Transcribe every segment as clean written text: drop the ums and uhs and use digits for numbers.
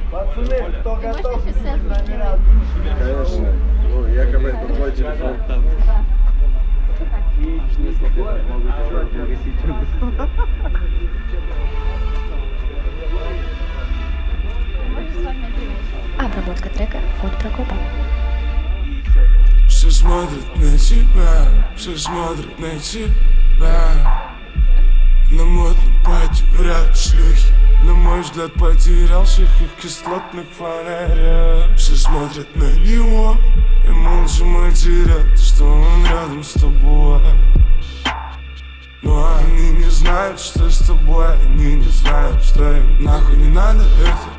Пацаны, кто готов, Конечно. Ну, якобы это твой телефон. Обработка трека от Прокопа. Все смотрят на тебя, все смотрят на тебя. На модном пати вряд шлюхи. На мой взгляд потерялся их кислотных фонарях. Все смотрят на него и молча матерят, что он рядом с тобой. Но они не знают, что с тобой. Они не знают, что им нахуй не надо это.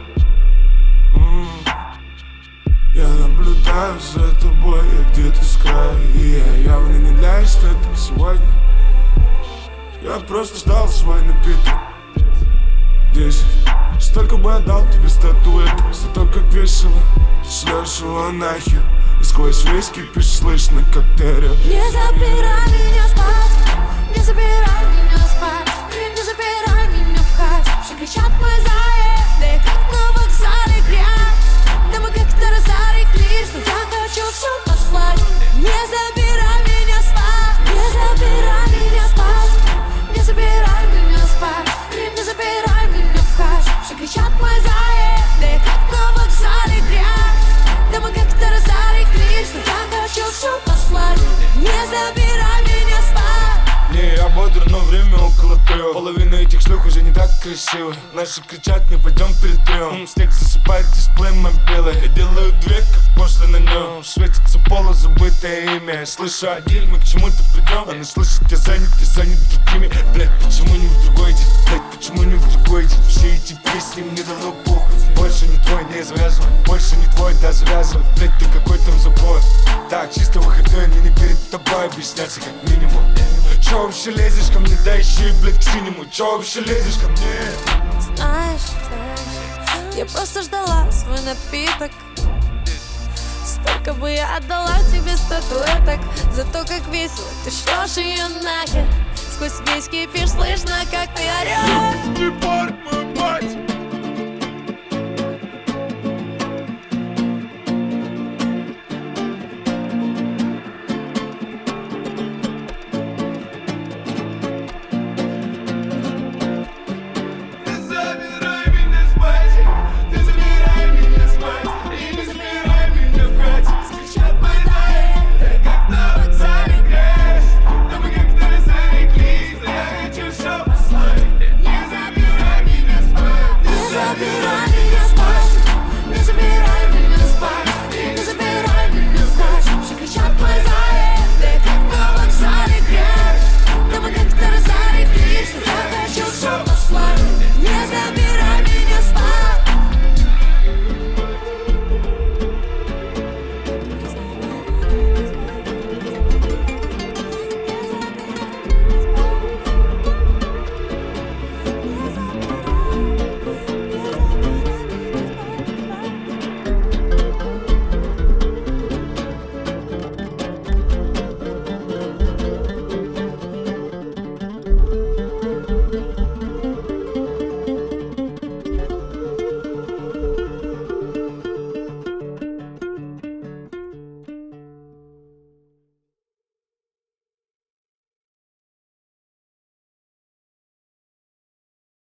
Я наблюдаю за тобой, я где-то с краю. И я явно не для эстетик сегодня. Я просто ждал свой напиток. 10. Столько бы отдал тебе статуэток за то, как весело шлешь его нахер. И сквозь весь кипиш слышно, как ты орёшь. Не забирай меня спать, не забирай меня спать, не забирай меня в хате. Все кричат мы заедали, как на вокзале грязь. Да мы как-то разореклись, но я хочу все послать. Не забирай меня спать, не забирай меня спать, не забирай меня спать, не забирай меня в хате. Все кричат мы заедали, как на вокзале грязь. Да мы как-то разореклись, но я хочу все послать. Не забирай меня спать. Не, я бодр, но время около 3. Половина этих шлюх уже не так красиво. Наши кричат, не пойдем перетрем. Снег засыпает дисплей мобилы. Я делаю две, как после на нем. Светится полузабытое имя. Я слышу один, мы к чему-то придем. Она слышит, я занят другими. Блять, почему не в другой день? Блять, почему не в другой день? Все эти песни мне давно похуй. Больше не твой, не завязывай. Больше не твой, да завязывай. Блять, ты какой там забой. Так, чисто выходной, мне не перед тобой объясняться как минимум. Чё вообще лезешь ко мне, да еще и, блядь, к синему. Чё вообще лезешь ко мне? Знаешь, я просто ждала свой напиток. Столько бы я отдала тебе статуэток за то, как весело ты шлешь ее нахер. Сквозь весь кипиш слышно, как ты орешь. Не порт мой пать.